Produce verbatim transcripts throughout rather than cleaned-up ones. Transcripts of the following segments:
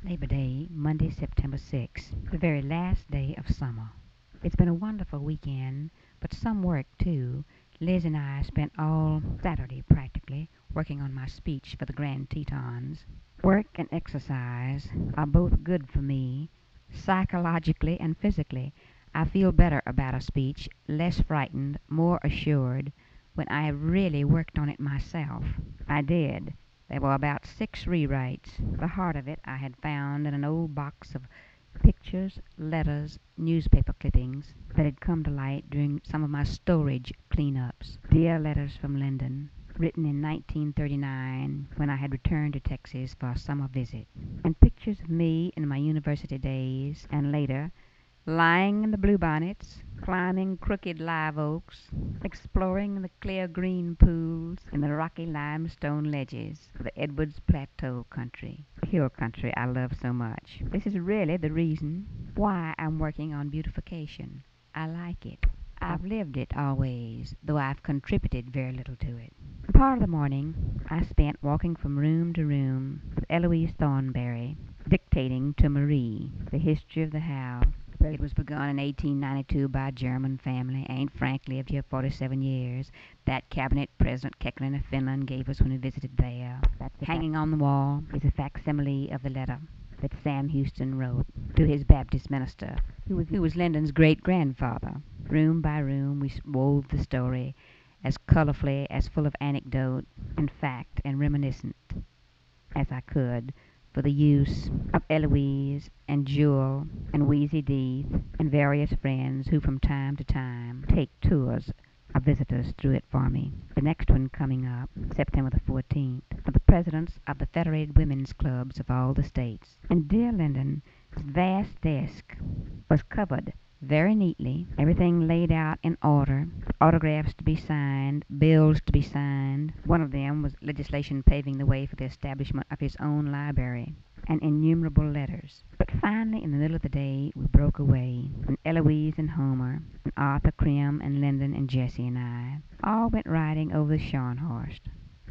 Labor Day, Monday, September sixth, the very last day of summer. It's been a wonderful weekend, but some work too. Liz and I spent all Saturday practically working on my speech for the Grand Tetons. Work and exercise are both good for me, psychologically and physically. I feel better about a speech, less frightened, more assured, when I have really worked on it myself. I did. There were about six rewrites. The heart of it I had found in an old box of pictures, letters, newspaper clippings that had come to light during some of my storage cleanups. Dear letters from Lyndon, written in nineteen thirty-nine when I had returned to Texas for a summer visit. And pictures of me in my university days and later, lying in the bluebonnets, climbing crooked live oaks, exploring the clear green pools in the rocky limestone ledges of the Edwards Plateau country, the hill country I love so much. This is really the reason why I'm working on beautification. I like it. I've lived it always, though I've contributed very little to it. Part of the morning I spent walking from room to room with Eloise Thornberry, dictating to Marie the history of the house. It was begun in eighteen ninety-two by a German family. Aunt Frank lived here forty-seven years. That cabinet President Kekkonen of Finland gave us when we visited there. Hanging on the wall is a facsimile of the letter that Sam Houston wrote to his Baptist minister, who was, who was Lyndon's great-grandfather. Room by room we wove the story, as colorfully, as full of anecdote and fact and reminiscent as I could, for the use of Eloise and Jewel and Wheezy Deeth and various friends who from time to time take tours of visitors through it for me. The next one coming up, September the fourteenth, are the presidents of the Federated Women's Clubs of all the states. And dear Lyndon's vast desk was covered very neatly, everything laid out in order, autographs to be signed, bills to be signed. One of them was legislation paving the way for the establishment of his own library, and innumerable letters. But finally, in the middle of the day, we broke away, and Eloise and Homer, and Arthur Krim and Lyndon and Jessie and I all went riding over the Scharnhorst.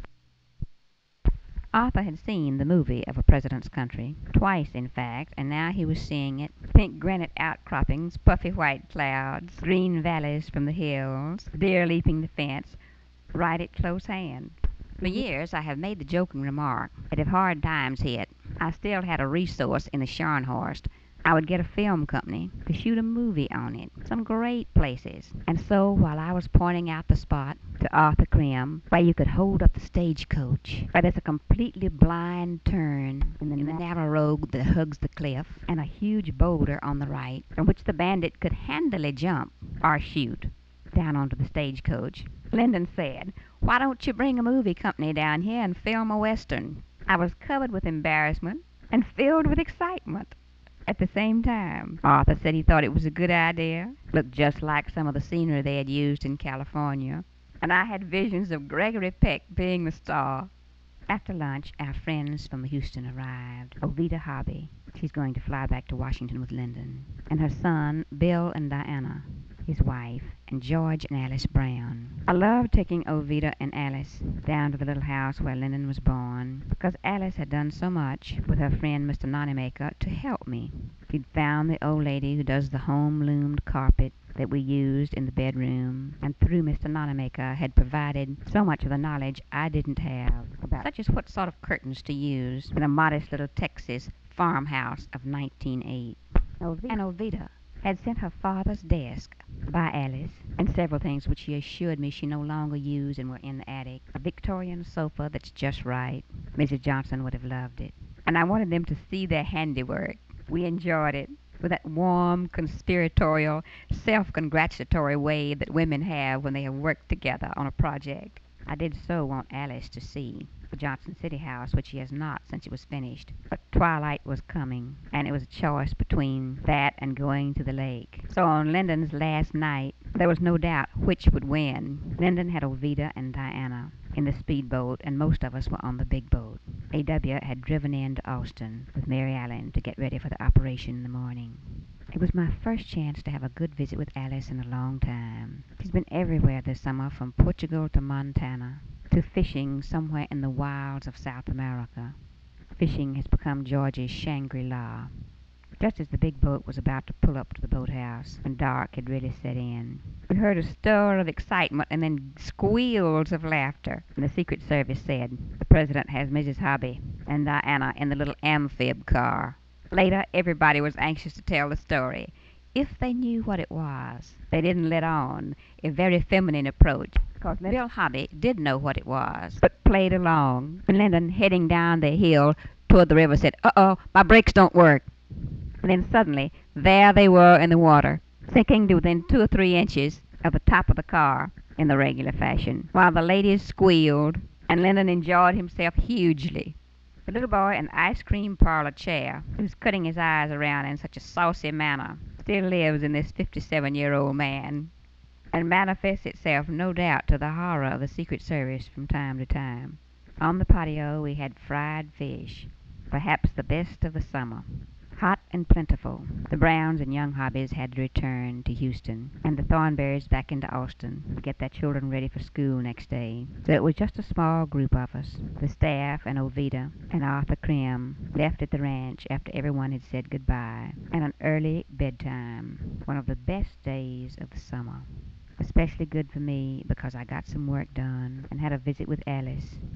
Arthur had seen the movie of A President's Country, twice in fact, and now he was seeing it. Pink granite outcroppings, puffy white clouds, green valleys from the hills, deer leaping the fence, right at close hand. For years I have made the joking remark that if hard times hit, I still had a resource in the Scharnhorst. I would get a film company to shoot a movie on it. Some great places. And so, while I was pointing out the spot to Arthur Krim, where you could hold up the stagecoach, where there's a completely blind turn in the, in the narrow road that hugs the cliff, and a huge boulder on the right, from which the bandit could handily jump or shoot down onto the stagecoach, Lyndon said, "Why don't you bring a movie company down here and film a western?" I was covered with embarrassment and filled with excitement at the same time. Arthur said he thought it was a good idea. Looked just like some of the scenery they had used in California. And I had visions of Gregory Peck being the star. After lunch, our friends from Houston arrived. Ovita Hobby, she's going to fly back to Washington with Lyndon, and her son, Bill and Diana, his wife, and George and Alice Brown. I loved taking Ovita and Alice down to the little house where Lyndon was born, because Alice had done so much with her friend Mister Nonnymaker to help me. She'd found the old lady who does the home-loomed carpet that we used in the bedroom, and through Mister Nonnymaker had provided so much of the knowledge I didn't have about, such as what sort of curtains to use in a modest little Texas farmhouse of nineteen oh eight. And Ovita had sent her father's desk by Alice, and several things which she assured me she no longer used and were in the attic. A Victorian sofa that's just right. Missus Johnson would have loved it. And I wanted them to see their handiwork. We enjoyed it with that warm, conspiratorial, self-congratulatory way that women have when they have worked together on a project. I did so want Alice to see the Johnson City house, which she has not since it was finished. But twilight was coming, and it was a choice between that and going to the lake. So on Lyndon's last night, there was no doubt which would win. Lyndon had Ovita and Diana in the speedboat, and most of us were on the big boat. A W had driven in to Austin with Mary Allen to get ready for the operation in the morning. It was my first chance to have a good visit with Alice in a long time. She's been everywhere this summer, from Portugal to Montana, to fishing somewhere in the wilds of South America. Fishing has become Georgie's Shangri-La. Just as the big boat was about to pull up to the boathouse, when dark had really set in, we heard a stir of excitement and then squeals of laughter. And the Secret Service said, "The President has Missus Hobby and Diana in the little amphib car." Later, everybody was anxious to tell the story. If they knew what it was, they didn't let on, a very feminine approach, because Bill Hobby did know what it was, but played along. When Lyndon, heading down the hill toward the river, said, "Uh-oh, my brakes don't work." And then suddenly, there they were in the water, sinking to within two or three inches of the top of the car in the regular fashion, while the ladies squealed, and Lyndon enjoyed himself hugely. The little boy in the ice cream parlor chair, who was cutting his eyes around in such a saucy manner, still lives in this fifty-seven-year-old man, and manifests itself, no doubt, to the horror of the Secret Service from time to time. On the patio we had fried fish, perhaps the best of the summer. Hot and plentiful. The Browns and young Hobbies had to return to Houston, and the Thornberrys back into Austin to get their children ready for school next day. So it was just a small group of us, the staff and Ovida and Arthur Krim, left at the ranch after everyone had said goodbye, and an early bedtime, one of the best days of the summer. Especially good for me because I got some work done and had a visit with Alice,